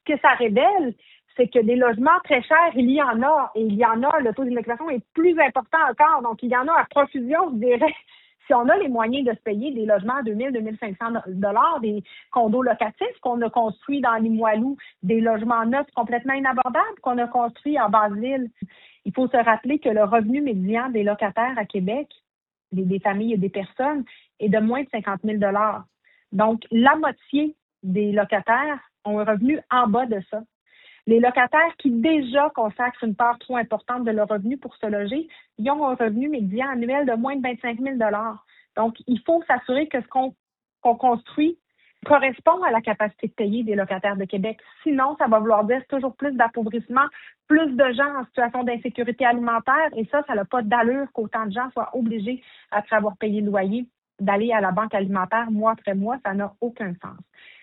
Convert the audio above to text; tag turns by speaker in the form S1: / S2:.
S1: ce que ça révèle, c'est que des logements très chers, il y en a. Et il y en a, le taux d'inoccupation est plus important encore. Donc, il y en a à profusion, je dirais. Si on a les moyens de se payer des logements à 2 000, 2 500 $, des condos locatifs qu'on a construits dans Limoilou, des logements neufs complètement inabordables qu'on a construits en Basse-Ville. Il faut se rappeler que le revenu médian des locataires à Québec, des familles et des personnes, est de moins de 50 000 $. Donc, la moitié des locataires ont un revenu en bas de ça. Les locataires qui déjà consacrent une part trop importante de leur revenu pour se loger, ils ont un revenu médian annuel de moins de 25 000 $. Donc, il faut s'assurer que ce qu'on construit correspond à la capacité de payer des locataires de Québec. Sinon, ça va vouloir dire toujours plus d'appauvrissement, plus de gens en situation d'insécurité alimentaire. Et ça n'a pas d'allure qu'autant de gens soient obligés, après avoir payé le loyer, d'aller à la banque alimentaire mois après mois. Ça n'a aucun sens.